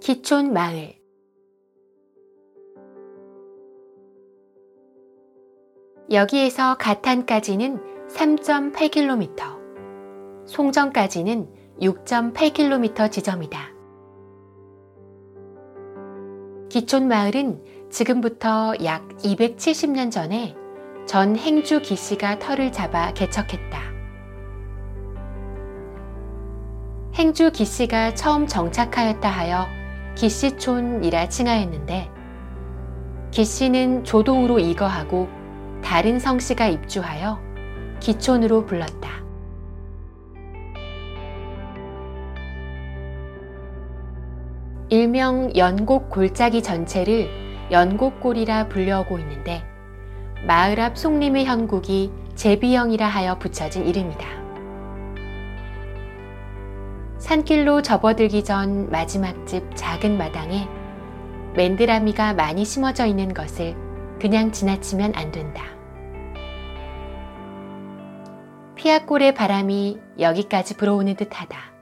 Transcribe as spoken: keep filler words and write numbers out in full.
기촌 마을. 여기에서 가탄까지는 삼 점 팔 킬로미터, 송정까지는 육 점 팔 킬로미터 지점이다. 기촌 마을은 지금부터 약 이백칠십 년 전에 전 행주 기씨가 터를 잡아 개척했다. 행주 기씨가 처음 정착하였다 하여 기씨촌이라 칭하였는데, 기씨는 조동으로 이거하고 다른 성씨가 입주하여 기촌으로 불렀다. 일명 연곡 골짜기 전체를 연곡골이라 불려오고 있는데, 마을 앞 송림의 형국이 제비형이라 하여 붙여진 이름이다. 산길로 접어들기 전 마지막 집 작은 마당에 맨드라미가 많이 심어져 있는 것을 그냥 지나치면 안 된다. 피아골의 바람이 여기까지 불어오는 듯하다.